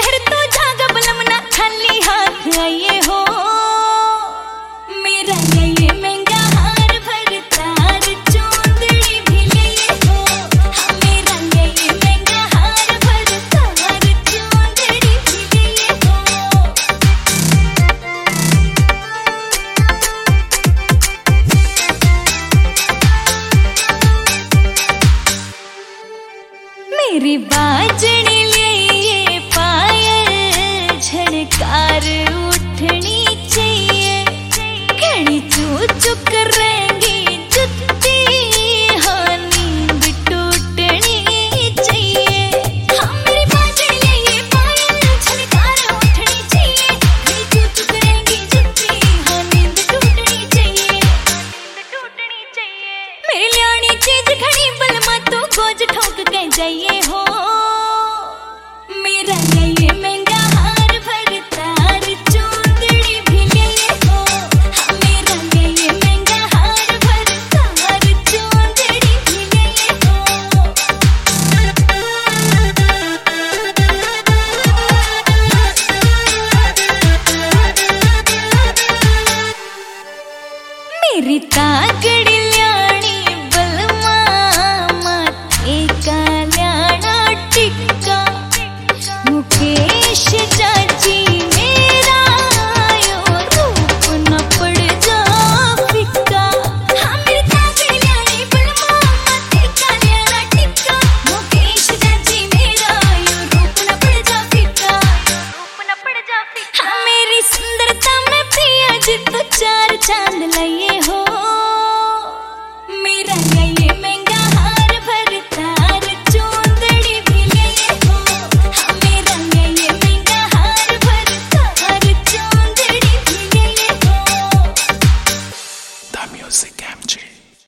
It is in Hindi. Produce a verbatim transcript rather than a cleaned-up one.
शहर तो जागा बलमना खाली हाथ आइए हो। मेरा ये महंगा हार भर तार चूंदड़ी भी लिए हो। हाँ मेरा ये महंगा हार भर तार चूंदड़ी भी लिए हो। मेरी बाजनी लिए पायल झनकार उठनी चाहिए। घड़ी चू चुक रहेंगी जुत्ती हाँ नींद टूटनी चाहिए। हाँ मेरी बाजनी लिए पायल झनकार उठनी चाहिए। घड़ी चू चुक रहेंगी जुत्ती हाँ नींद टूटनी चाहिए। टूटनी चाहिए मेरी लियानी चीज घड़ी बलमा तो गोज ठोक के जाइए हो। मेरा ये महंगा हार भर तार चूंदड़ी भी लिए हो। हाँ मेरा ये महंगा हार भर तार चूंदड़ी भी लिए हो। मेरी तागड़ी ल्याणी बलमा माथे का ल्याणा टिक्का। मुकेश चाची मेरा यो रूप न पड़ जा फिक्का। हाँ मेरी तागड़ी ल्याणी बलमा माथे का ल्याणा टिक्का। मुकेश चाची मेरा यो रूप न पड़ जा फिक्का। रूप न पड़ जा फिक्का। हाँ मेरी सुंदरता में प्रिया जी तो चार चांद लाइए हो। मेरा